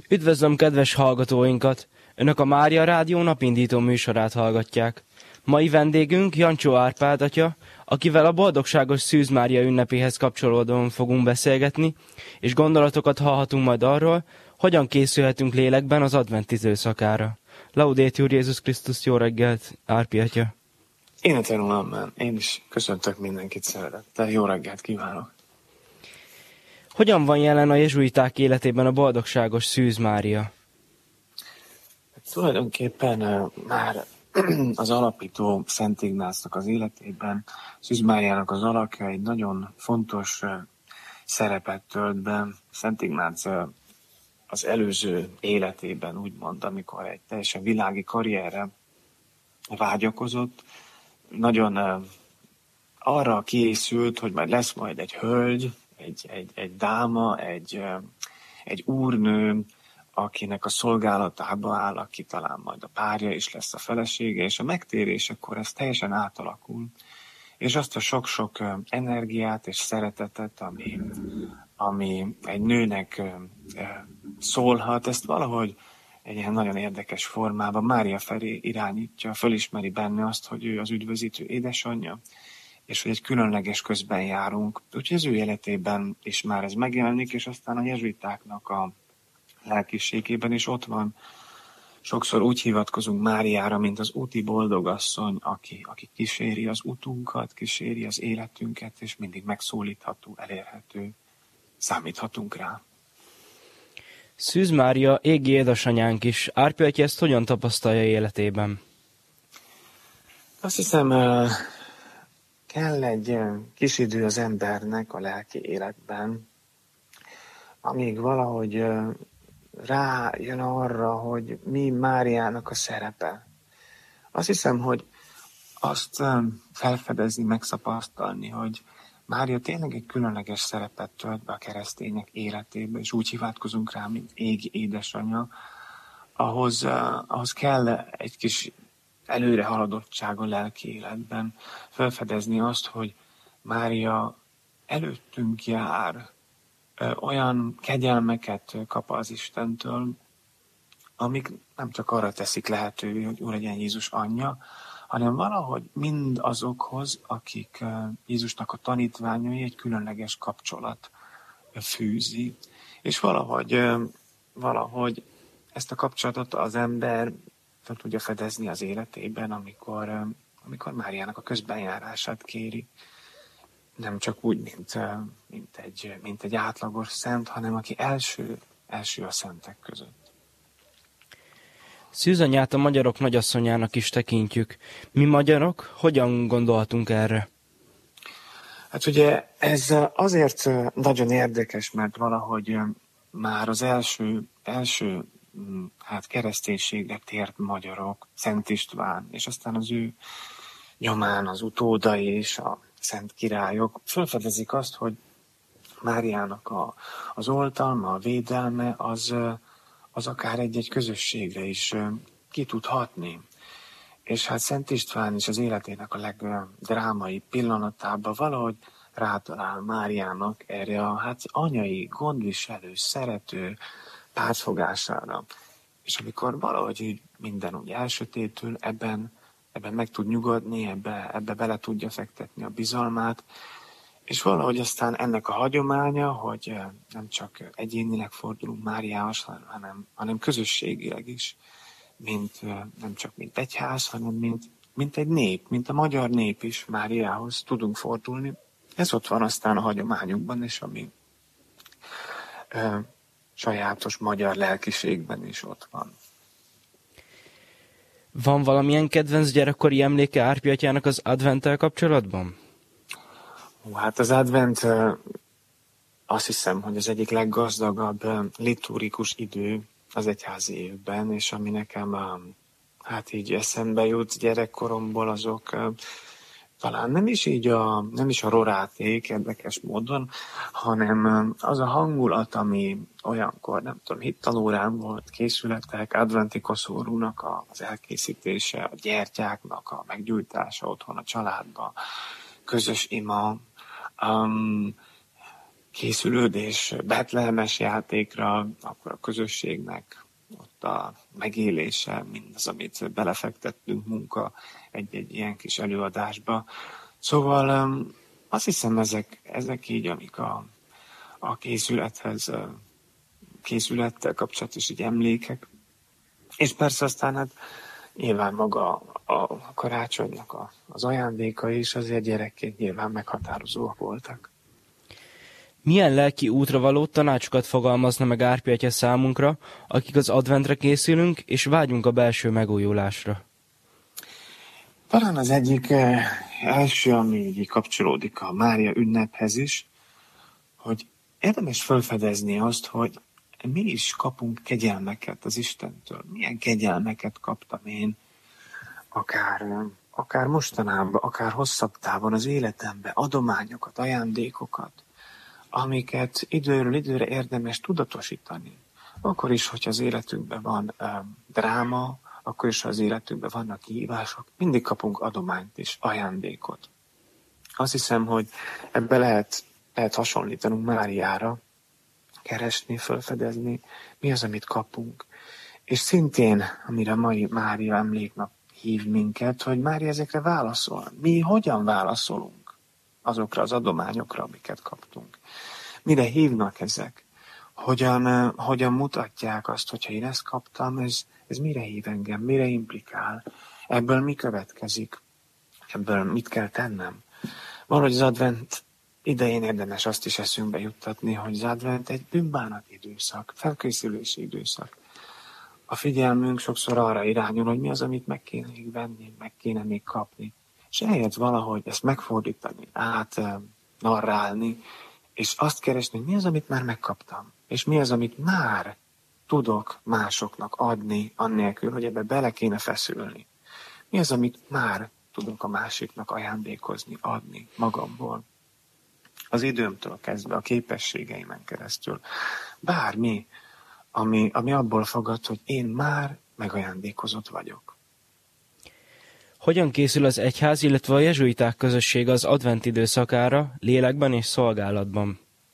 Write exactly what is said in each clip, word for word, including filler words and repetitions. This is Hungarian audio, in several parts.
Üdvözlöm kedves hallgatóinkat! Önök a Mária Rádió napindító műsorát hallgatják. Mai vendégünk Jancsó Árpád atya, akivel a boldogságos Szűz Mária ünnepéhez kapcsolódóan fogunk beszélgetni, és gondolatokat hallhatunk majd arról, hogyan készülhetünk lélekben az advent időszakára. Laudétur Jézus Krisztus, jó reggelt, Árpi atya! Énetelül amen. Én is köszöntök mindenkit szeretettel. Jó reggelt kívánok! Hogyan van jelen a jezsuiták életében a boldogságos Szűz Mária? Hát, tulajdonképpen uh, már az alapító Szent Ignácnak az életében Szűz Máriának az alakja egy nagyon fontos uh, szerepet tölt be. Szent Ignác uh, az előző életében úgymond, amikor egy teljesen világi karrierre vágyakozott, nagyon uh, arra készült, hogy majd lesz majd egy hölgy, Egy, egy, egy dáma, egy, egy úrnő, akinek a szolgálatába áll, aki talán majd a párja is lesz a felesége, és a megtérésekor ez teljesen átalakul. És azt a sok-sok energiát és szeretetet, ami, ami egy nőnek szólhat, ezt valahogy egy ilyen nagyon érdekes formában Mária felé irányítja, fölismeri benne azt, hogy ő az üdvözítő édesanyja, és hogy egy különleges közben járunk. Úgyhogy az ő életében is már ez megjelenik, és aztán a jezsuitáknak a lelkiségében is ott van. Sokszor úgy hivatkozunk Máriára, mint az úti boldogasszony, aki, aki kíséri az utunkat, kíséri az életünket, és mindig megszólítható, elérhető, számíthatunk rá. Szűz Mária égi édesanyánk is. Árpi atya ezt hogyan tapasztalja életében? Azt hiszem, kell egy kis idő az embernek a lelki életben, amíg valahogy rájön arra, hogy mi Máriának a szerepe. Azt hiszem, hogy azt felfedezni, megszapasztalni, hogy Mária tényleg egy különleges szerepet tölt be a keresztények életébe, és úgy hivatkozunk rá, mint égi édesanyja, ahhoz, ahhoz kell egy kis előre haladottság a lelki életben, felfedezni azt, hogy Mária előttünk jár, olyan kegyelmeket kap az Istentől, amik nem csak arra teszik lehetővé, hogy Úr legyen Jézus anyja, hanem valahogy mind azokhoz, akik Jézusnak a tanítványai, egy különleges kapcsolat fűzi. És valahogy, valahogy ezt a kapcsolatot az ember fel tudja fedezni az életében, amikor, amikor Máriának a közbenjárását kéri. Nem csak úgy, mint, mint, egy, mint egy átlagos szent, hanem aki első, első a szentek között. Szűz anyát a magyarok nagyasszonyának is tekintjük. Mi magyarok hogyan gondolhatunk erre? Hát ugye ez azért nagyon érdekes, mert valahogy már az első, első hát kereszténységre tért magyarok, Szent István, és aztán az ő nyomán az utódai és a szent királyok felfedezik azt, hogy Máriának a, az oltalma, a védelme, az, az akár egy-egy közösségre is ki tud hatni. És hát Szent István is az életének a legdrámai pillanatában valahogy rátalál Máriának erre a hát anyai, gondviselő, szerető pártfogására. És amikor valahogy így minden úgy elsötétül, ebben, ebben meg tud nyugodni, ebbe, ebbe bele tudja fektetni a bizalmát, és valahogy aztán ennek a hagyománya, hogy nem csak egyénileg fordulunk Máriához, hanem, hanem közösségileg is, mint, nem csak mint egyház, hanem mint, mint egy nép, mint a magyar nép is Máriához tudunk fordulni. Ez ott van aztán a hagyományunkban, és ami ö, sajátos magyar lelkiségben is ott van. Van valamilyen kedvenc gyerekkori emléke Árpi atyának az adventtel kapcsolatban? Hú, hát az advent azt hiszem, hogy az egyik leggazdagabb liturgikus idő az egyházi évben, és ami nekem hát így eszembe jut gyerekkoromból, azok talán nem is így a, nem is a roráték érdekes módon, hanem az a hangulat, ami olyankor, nem tudom, hittanórán volt, készületek, adventi koszorúnak az elkészítése, a gyertyáknak a meggyújtása otthon a családba, közös ima, um, készülődés betlehemes játékra, akkor a közösségnek ott a megélése, mindaz, amit belefektettünk munka egy-egy ilyen kis előadásba. Szóval azt hiszem, ezek, ezek így, amik a, a készülethez, készülettel kapcsolatos így emlékek. És persze aztán hát nyilván maga a karácsonynak a, az ajándéka is azért gyerekként nyilván meghatározóak voltak. Milyen lelki útra való tanácsokat fogalmazna meg Árpi atya számunkra, akik az adventre készülünk, és vágyunk a belső megújulásra? Talán az egyik első, ami így kapcsolódik a Mária ünnephez is, hogy érdemes felfedezni azt, hogy mi is kapunk kegyelmeket az Istentől. Milyen kegyelmeket kaptam én, akár, akár mostanában, akár hosszabb távon az életemben, adományokat, ajándékokat, amiket időről időre érdemes tudatosítani. Akkor is, hogyha az életünkben van um, dráma, akkor is, ha az életünkben vannak kihívások, mindig kapunk adományt és ajándékot. Azt hiszem, hogy ebbe lehet, lehet hasonlítanunk Máriára, keresni, felfedezni, mi az, amit kapunk. És szintén, amire mai Mária emléknap hív minket, hogy Mária ezekre válaszol. Mi hogyan válaszolunk azokra az adományokra, amiket kaptunk? Mire hívnak ezek? Hogyan, hogyan mutatják azt, hogyha én ezt kaptam, ez, ez mire hív engem, mire implikál? Ebből mi következik? Ebből mit kell tennem? Valahogy az advent idején érdemes azt is eszünkbe juttatni, hogy az advent egy bűnbánat időszak, felkészülési időszak. A figyelmünk sokszor arra irányul, hogy mi az, amit meg kéne még venni, meg kéne még kapni. És eljött valahogy ezt megfordítani, át narrálni, és azt keresni, hogy mi az, amit már megkaptam, és mi az, amit már tudok másoknak adni, annélkül, hogy ebbe bele kéne feszülni. Mi az, amit már tudok a másiknak ajándékozni, adni magamból. Az időmtől kezdve, a képességeimen keresztül. Bármi, ami, ami abból fogad, hogy én már megajándékozott vagyok. Hogyan készül az egyház, illetve a jezsuiták közössége az advent időszakára, lélekben és szolgálatban?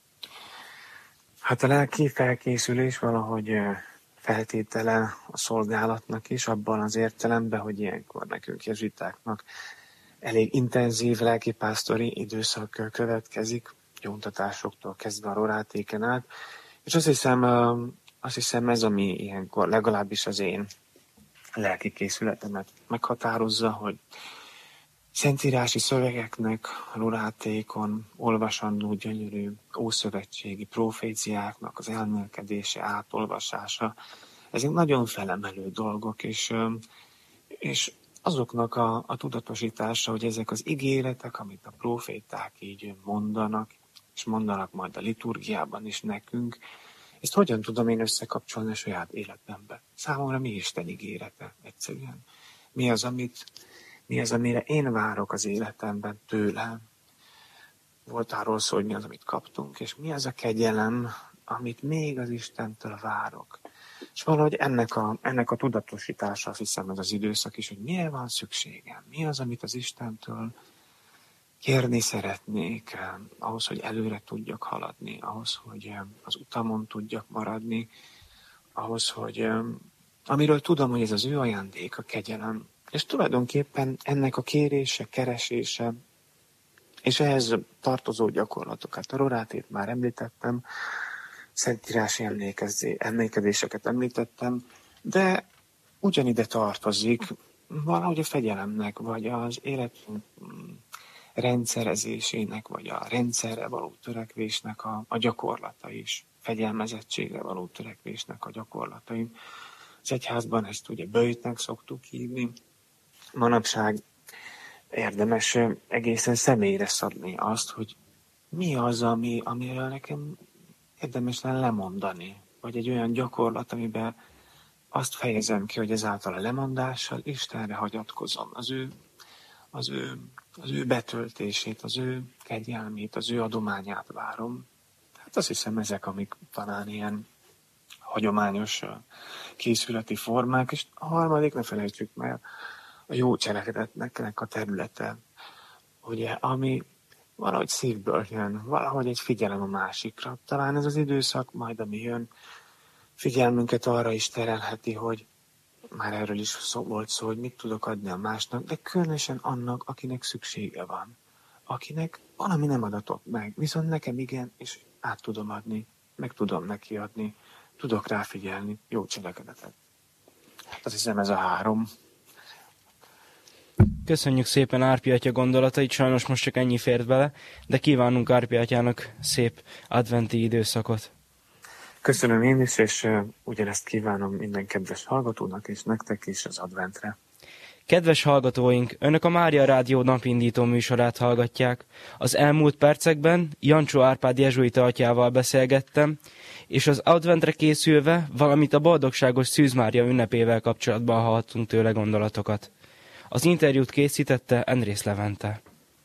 Hát a lelki felkészülés valahogy feltétele a szolgálatnak is, abban az értelemben, hogy ilyenkor nekünk jezsuitáknak elég intenzív lelkipásztori időszak következik, gyóntatásoktól kezdve a rorátéken át, és azt hiszem, azt hiszem ez, ami ilyenkor legalábbis az én lelki készületemet meghatározza, hogy szentírási szövegeknek, rorátékon olvasandó gyönyörű ószövetségi proféciáknak az elmélkedése, átolvasása, ezek nagyon felemelő dolgok, és, és azoknak a, a tudatosítása, hogy ezek az ígéretek, amit a proféták így mondanak, és mondanak majd a liturgiában is nekünk, ezt hogyan tudom én összekapcsolni a saját életembe? Számomra mi Isten ígérete egyszerűen? Mi az, amit, mi az, amire én várok az életemben tőlem? Volt arról szó, hogy mi az, amit kaptunk, és mi az a kegyelem, amit még az Istentől várok. És valahogy ennek a, ennek a tudatosítása, azt hiszem, ez az időszak is, hogy mire van szükségem, mi az, amit az Istentől kérni szeretnék, eh, ahhoz, hogy előre tudjak haladni, ahhoz, hogy eh, az utamon tudjak maradni, ahhoz, hogy eh, amiről tudom, hogy ez az ő ajándék, a kegyelem. És tulajdonképpen ennek a kérése, keresése, és ehhez tartozó gyakorlatokat, a rorátét már említettem, szentírási emlékezéseket említettem, de ugyanide tartozik valahogy a fegyelemnek, vagy az életünk rendszerezésének, vagy a rendszerre való törekvésnek a, a gyakorlata is, fegyelmezettségre való törekvésnek a gyakorlatai. Az egyházban ezt ugye böjtnek szoktuk hívni. Manapság érdemes egészen személyre szabni azt, hogy mi az, ami, amiről nekem érdemes lenne lemondani, vagy egy olyan gyakorlat, amiben azt fejezem ki, hogy ezáltal a lemondással Istenre hagyatkozom, az ő, az ő, az ő betöltését, az ő kegyelmét, az ő adományát várom. Hát azt hiszem, ezek, amik talán ilyen hagyományos készületi formák, és a harmadik, ne felejtsük meg, a jó cselekedetnek a területe, ugye, ami valahogy szívből jön, valahogy egy figyelem a másikra. Talán ez az időszak majd, ami jön, figyelmünket arra is terelheti, hogy már erről is szó volt szó, hogy mit tudok adni a másnak, de különösen annak, akinek szüksége van. Akinek valami nem adatott meg, viszont nekem igen, és át tudom adni, meg tudom neki adni, tudok rá figyelni, jó cselekedetet. Hát azt hiszem ez a három. Köszönjük szépen Árpi atya gondolatait, sajnos most csak ennyi fért bele, de kívánunk Árpi atyának szép adventi időszakot. Köszönöm én is, és uh, ugyanezt kívánom minden kedves hallgatónak, és nektek is az adventre. Kedves hallgatóink, Önök a Mária Rádió napindító műsorát hallgatják. Az elmúlt percekben Jancsó Árpád jezsuita atyával beszélgettem, és az adventre készülve, valamint a boldogságos Szűz Mária ünnepével kapcsolatban hallhattunk tőle gondolatokat. Az interjút készítette Endrész Levente.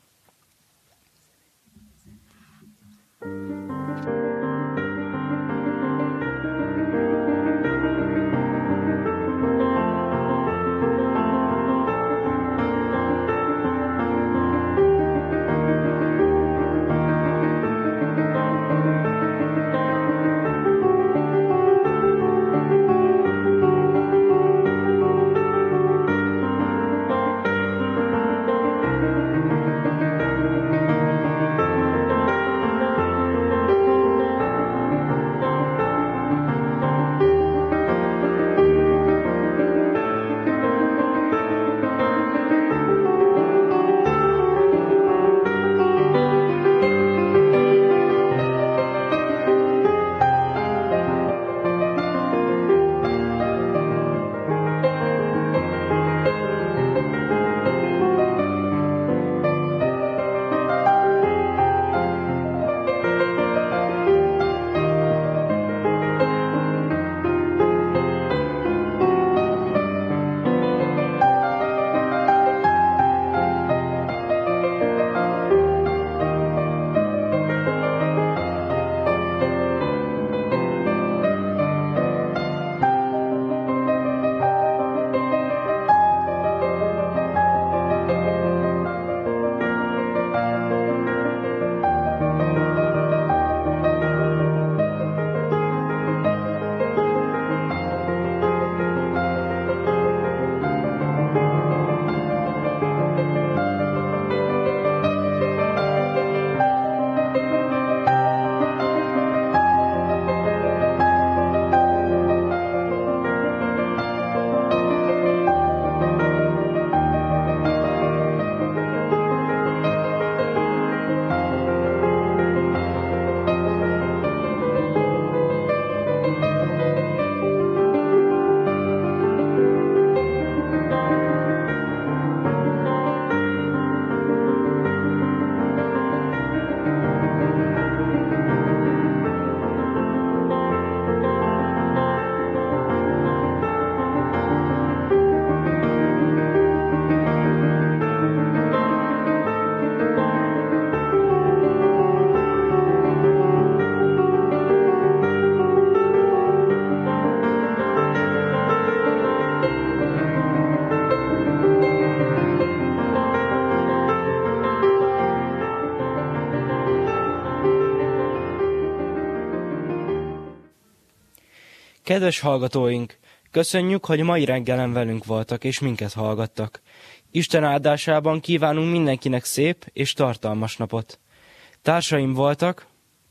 Kedves hallgatóink, köszönjük, hogy mai reggelen velünk voltak és minket hallgattak. Isten áldásában kívánunk mindenkinek szép és tartalmas napot. Társaim voltak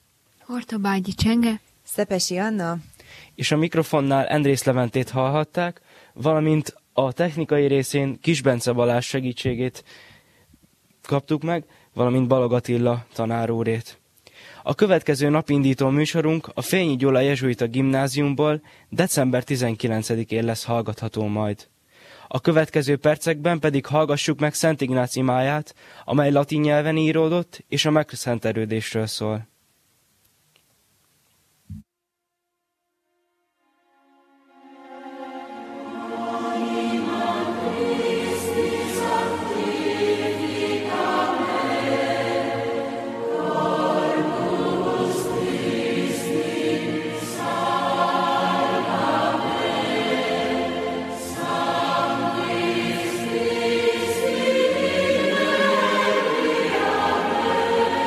Hortobágyi Csenge, Szepesi Anna, és a mikrofonnál Endrész Leventét hallhatták, valamint a technikai részén Kis Bence Balázs segítségét kaptuk meg, valamint Balog Attila tanár úrét. A következő napindító műsorunk a Fényi Gyula jezsuita gimnáziumból december tizenkilencedikén lesz hallgatható majd. A következő percekben pedig hallgassuk meg Szent Ignác imáját, amely latin nyelven íródott és a megszentelődésről szól. Amen.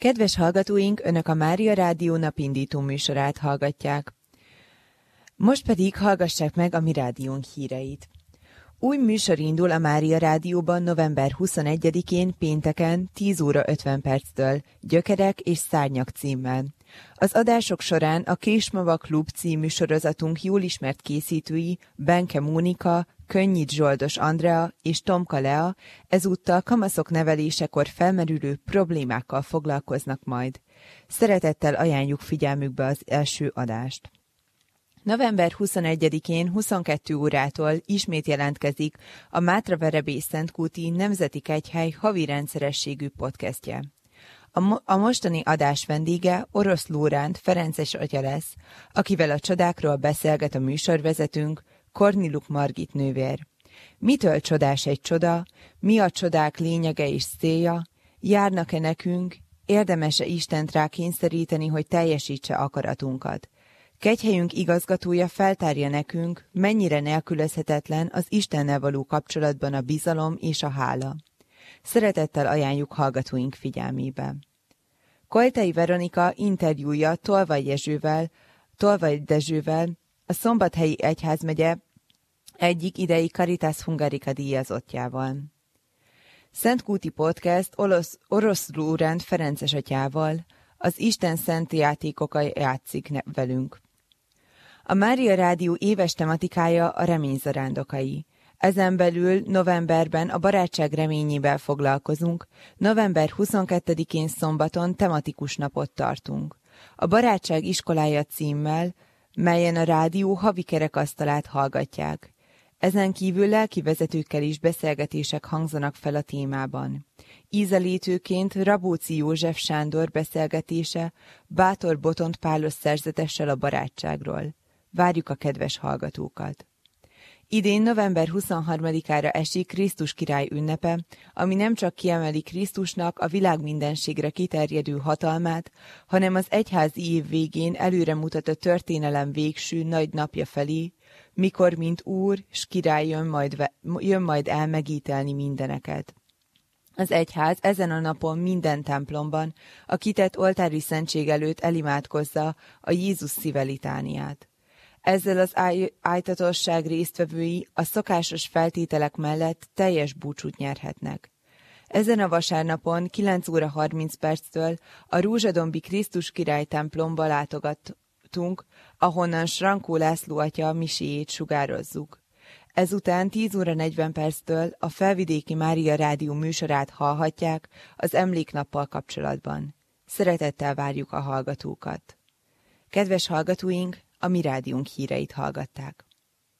Kedves hallgatóink, Önök a Mária Rádió napindító műsorát hallgatják. Most pedig hallgassák meg a mi rádiónk híreit. Új műsor indul a Mária Rádióban november huszonegyedikén pénteken tíz óra ötven perctől, Gyökerek és szárnyak címmel. Az adások során a Kismava Klub című sorozatunk jól ismert készítői Benke Mónika, Könnyit Zsoldos Andrea és Tomka Lea ezúttal kamaszok nevelésekor felmerülő problémákkal foglalkoznak majd. Szeretettel ajánljuk figyelmükbe az első adást. november huszonegyedikén huszonkettő órától ismét jelentkezik a Mátraverebész-Szentkúti Nemzeti Kegyhely havi rendszerességű podcastje. A, mo- a mostani adás vendége Orosz Lóránt Ferences atya lesz, akivel a csodákról beszélget a műsorvezetőnk, Korniluk Margit nővér. Mitől csodás egy csoda, mi a csodák lényege és célja, járnak-e nekünk, érdemes-e Istent rá kényszeríteni, hogy teljesítse akaratunkat. Kegyhelyünk igazgatója feltárja nekünk, mennyire nélkülözhetetlen az Istennel való kapcsolatban a bizalom és a hála. Szeretettel ajánljuk hallgatóink figyelmébe. Koltai Veronika interjúja Tolvaj Jezsővel, Tolvaj Dezsővel, a Szombathelyi Egyházmegye egyik idei Caritas Hungarica díjazottjával. Szentkúti Podcast Orosz, Orosz Lóránt Ferences atyával, az Isten szent játékokai játszik velünk. A Mária Rádió éves tematikája a reményzarándokai. Ezen belül novemberben a barátság reményével foglalkozunk, november huszonkettedikén szombaton tematikus napot tartunk. A Barátság iskolája címmel, melyen a rádió havi kerekasztalát hallgatják. Ezen kívül lelkivezetőkkel is beszélgetések hangzanak fel a témában. Ízelítőként Rabóci József Sándor beszélgetése Bátor Botont Pálos szerzetessel a barátságról. Várjuk a kedves hallgatókat! Idén november huszonharmadikára esik Krisztus király ünnepe, ami nem csak kiemeli Krisztusnak a világ mindenségre kiterjedő hatalmát, hanem az egyházi év végén előremutat a történelem végső nagy napja felé, mikor mint úr s király jön majd, ve- jön majd el megítelni mindeneket. Az egyház ezen a napon minden templomban a kitett oltári szentség előtt elimádkozza a Jézus szíve litániát. Ezzel az áj- ájtatosság résztvevői a szokásos feltételek mellett teljes búcsút nyerhetnek. Ezen a vasárnapon kilenc óra harminc perctől a Rózsadombi Krisztus király templomba látogattunk, ahonnan Srankó László atya miséjét sugározzuk. Ezután tíz óra negyven perctől a Felvidéki Mária Rádió műsorát hallhatják az emléknappal kapcsolatban. Szeretettel várjuk a hallgatókat. Kedves hallgatóink, a mi rádiónk híreit hallgatták.